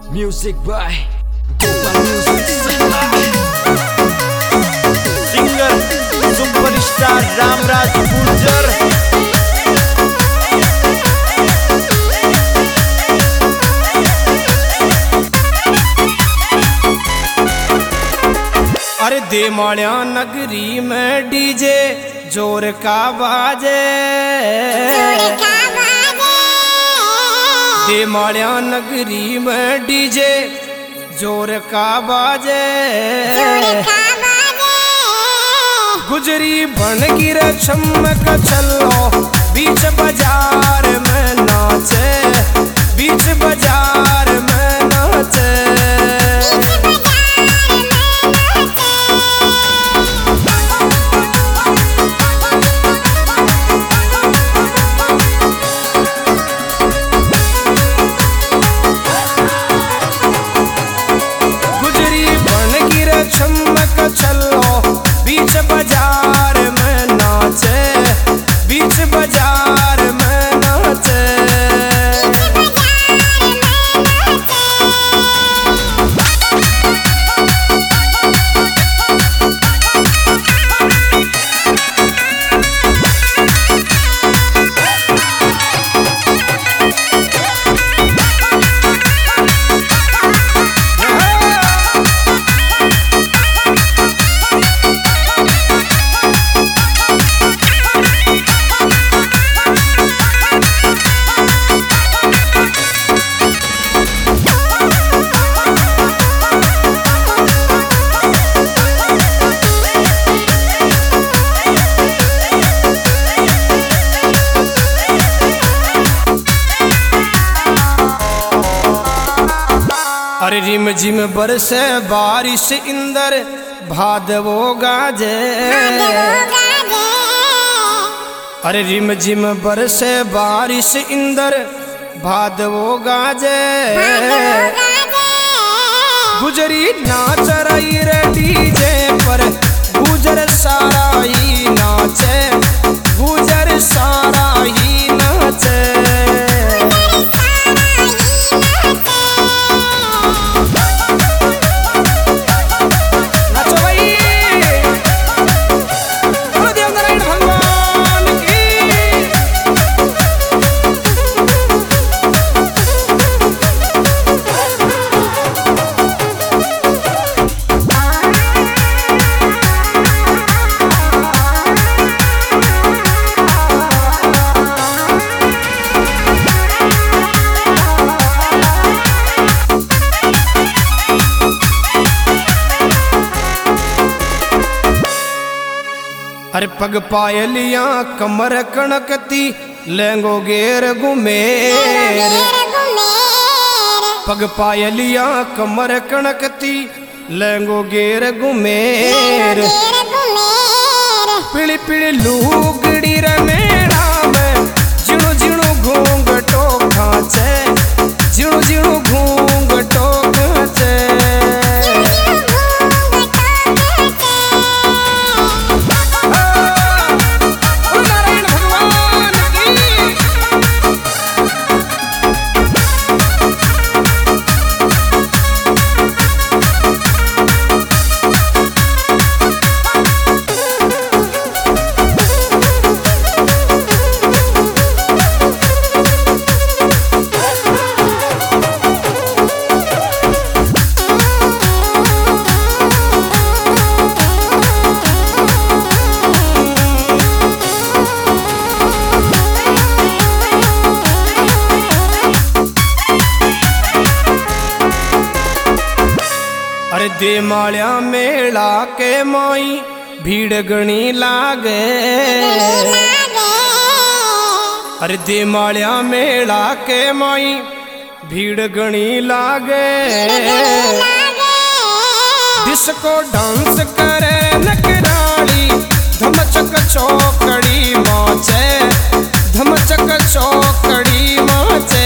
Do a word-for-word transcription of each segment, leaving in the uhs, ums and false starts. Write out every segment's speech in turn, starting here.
Music by Gopal Music singer superstar Ramraj Gurjar. अरे देमाल्या नगरी में डीजे जोर का बाजे, देमाल्या नगरी में डीजे जोर का बाजे, गुजरी बन गिर चमक चलो बीच बाजार में नाचे, बीच बाजार में नाचे। चमक चलो बीच बाजार में नाचे, बीच बाजार में नाचे। अरे रिम झिम बरसे बारिश इंदर भादवो गाजे, अरे रिम झिम बरसे बारिश इंदर भादवो गाजे। गुजरी नाच रही रे डीजे पर गुजर सारा ही नाचे, गुजर सारा ही नाचे। अरे पग पायलियां कमर कणकती लेंगो गेर घुमेर, पग पायलियां कमर कणकती लेंगो गेर घुमेर। पिली पिली लूगड़ी रमेड़ा में जिणु जिणु घूंघटो खाचे, जिणु जिणु घूंघटो खाचे। अरे देमाल्या मेला के माई भीड़ गणी लागे, अरे देमाल्या मेला के माई भीड़ गणी लागे। डिस्को डांस करे नकराली धमचक चौकड़ी माचे, धमचक चौकड़ी माचे।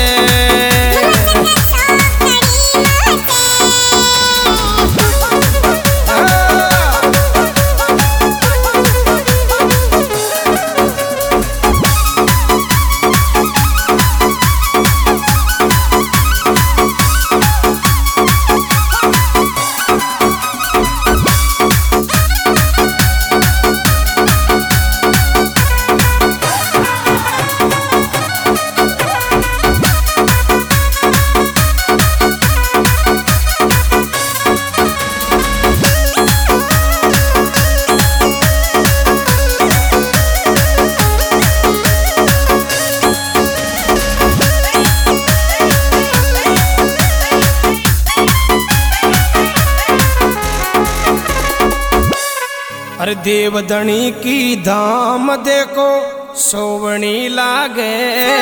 और देवधनी की धाम देखो सोवनी लागे,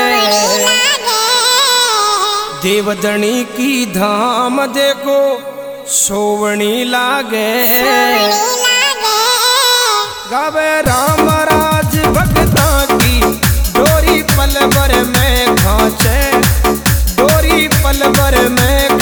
देवधनी की धाम देखो सोवनी लागे। गावे राम राज भगता की डोरी पल भर में खाचे, डोरी पल भर में